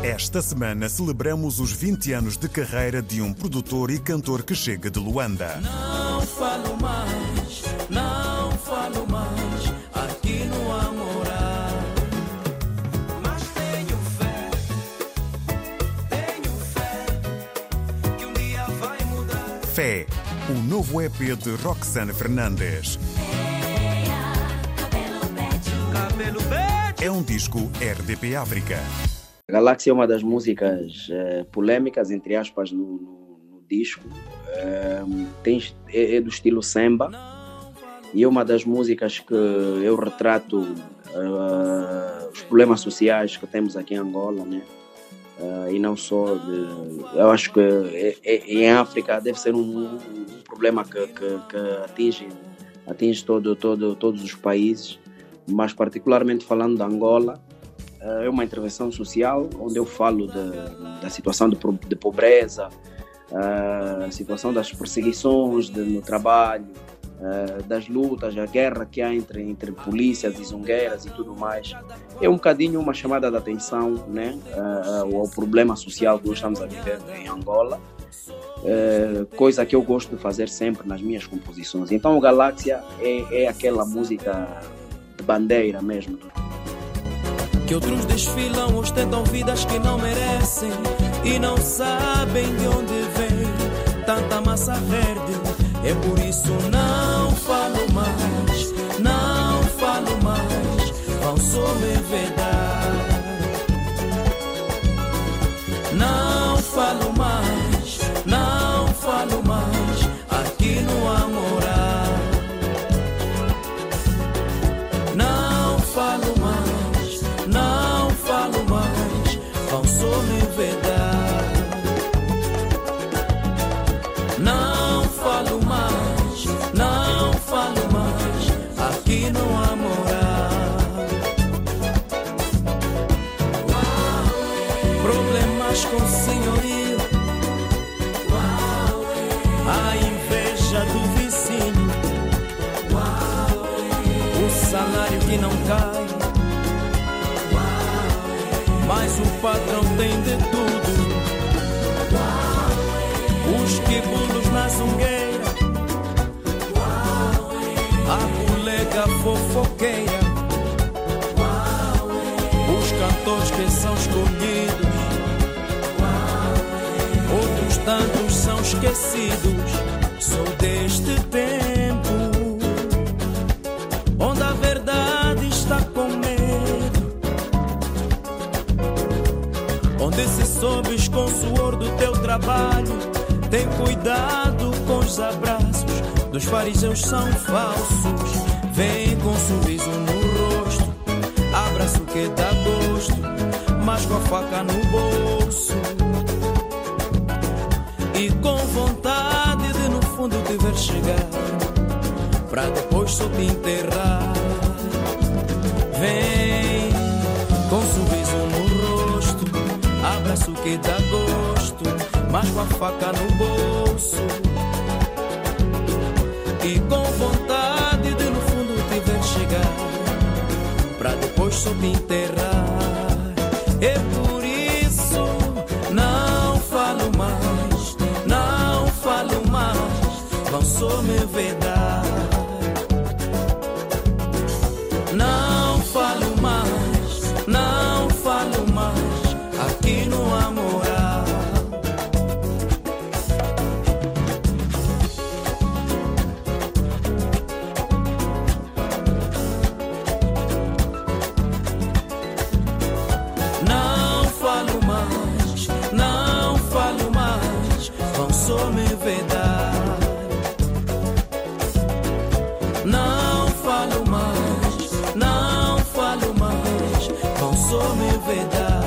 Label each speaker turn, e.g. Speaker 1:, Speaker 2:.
Speaker 1: Esta semana celebramos os 20 anos de carreira de um produtor e cantor que chega de Luanda.
Speaker 2: Não falo mais, não falo mais, aqui não há moral. Mas tenho fé, que um dia vai mudar.
Speaker 1: Fé, o novo EP de Roxana Fernandes. É um disco RDP África.
Speaker 3: Galáxia é uma das músicas polêmicas, entre aspas, no disco. É do estilo samba e é uma das músicas que eu retrato os problemas sociais que temos aqui em Angola, né? E não só eu acho que em África deve ser um problema que atinge todos os países, mas particularmente falando de Angola. É uma intervenção social onde eu falo da situação de pobreza, a situação das perseguições no trabalho, das lutas, a guerra que há entre polícias e zungueiras e tudo mais. É um bocadinho uma chamada de atenção, né, ao problema social que nós estamos a viver em Angola, coisa que eu gosto de fazer sempre nas minhas composições. Então o Galáxia é aquela música de bandeira mesmo.
Speaker 2: Que outros desfilam, ostentam vidas que não merecem e não sabem de onde vem tanta massa verde. É por isso não falo mais, não falo mais, vão só me vedar. Não falo mais, não falo mais, aqui não há moral. Não falo mais, não falo mais, vão só me vedar. Não falo mais, não falo mais, aqui não há moral. Problemas com senhorio, a inveja do vizinho, o salário que não cai, mas o patrão tem de tudo. Os quibulos na zungueira, a colega fofoqueira, os cantores que são escolhidos, outros tantos são esquecidos. Sou deste tempo onde a verdade está com medo, onde se sobes com o suor do teu trabalho. Tem cuidado com os abraços, dos fariseus são falsos. Vem com um sorriso no rosto, abraço que dá gosto, mas com a faca no bolso e com vontade de no fundo te ver chegar, pra depois só te enterrar. Vem com um sorriso no rosto, abraço que dá gosto, mas com a faca no bolso e com vontade de no fundo te ver chegar, pra depois só te enterrar. É por isso não falo mais, não falo mais, vão só me vedar. Não falo mais, não falo mais, aqui não há moral. Não falo mais, não falo mais, vão só me vedar. Não falo mais, não falo mais, vão só me vedar.